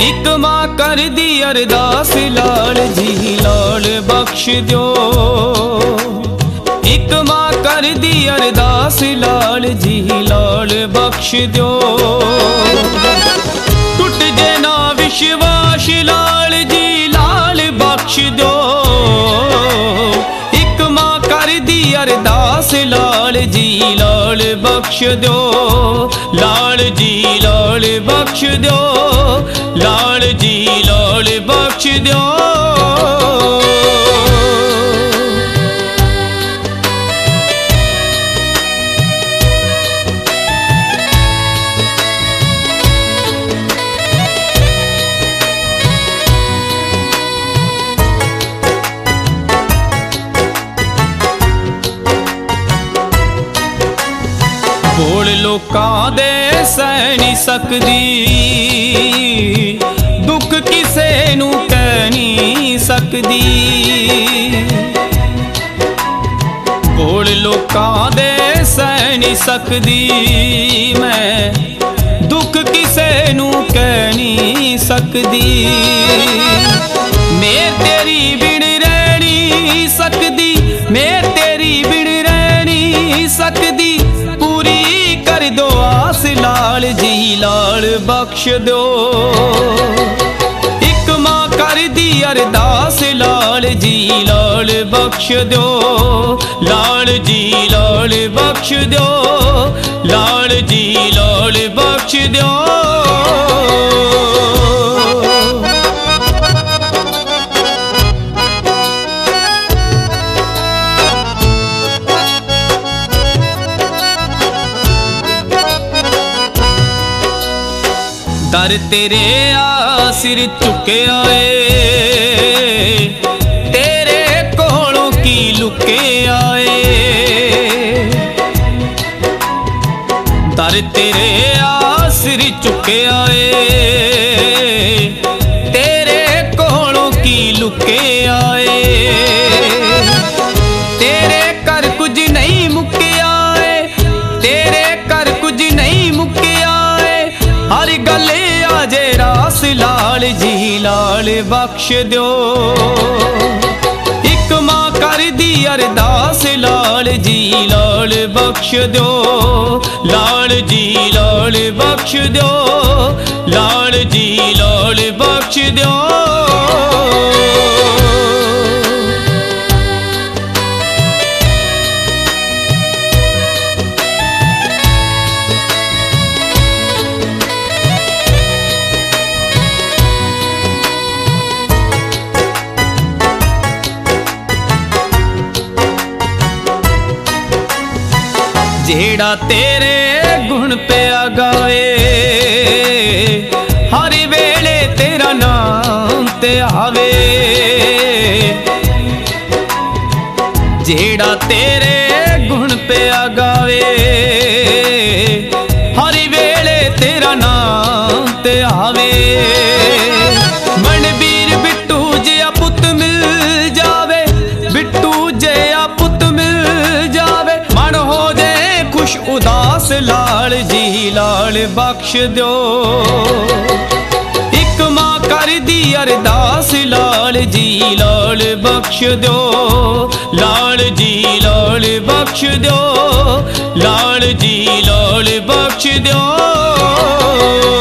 एक मां कर दी अरदास लाल जी लाल बख्श दो। एक मां कर दी अरदास लाल जी लाल बख्श दो। टूट जे ना विश्वास लाल जी लाल बख्श दो। एक मां कर दी अरदास लाल जी लाल बख्श दो। लाल जी लाल बख्श दो। लाल जी लाल बख्श दो। बोल लोकां दे सह नहीं सकदी, दुख किसे नू कह नहीं सकदी। बोल लोकां दे सह नहीं सकदी, मैं दुख किसे नू कह नहीं सकदी। मैं तेरी बिन रह नहीं सकदी, मैं तेरी बिन रह नहीं सकदी। पूरी कर दो आस लाल जी लाल बख्श दो। एक मां कर दी अरदास लाल जी लाल बख्श दो। लाल जी लाल बख्श दो। लाल जी लाल बख्श दो। दर तेरे आ सिर चुके आए, तेरे कोलों की लुके आए। दर तेरे आ सिर चुके आए, तेरे कोलों की लुके आए। तेरे कर कुछ नहीं मुके आए, तेरे कर कुछ नहीं मुके आए। हर गले आजे रास लाल जी लाल बख्श दो। एक मां कर दी अरदास लाल जी लाल बख्श दो। लाल जी लाल बख्श दो। लाल जी लाल बख्श दो। जेड़ा तेरे गुण पे गावे, हर वेले तेरा नाम ते आवे। जेड़ा तेरे गुण पे गावे, हर वेले तेरा नाम ते आवे। मनवीर बिट्टू जिया पुत मिल जावे, बिट्टू जिया पुत मिल जावे। मन हो खुश उदास लाल जी लाल बख्श दो। एक मां कर दी अरदास लाल जी लाल बख्श दो। लाल जी लाल बख्श दो। लाल जी लाल बख्श दो।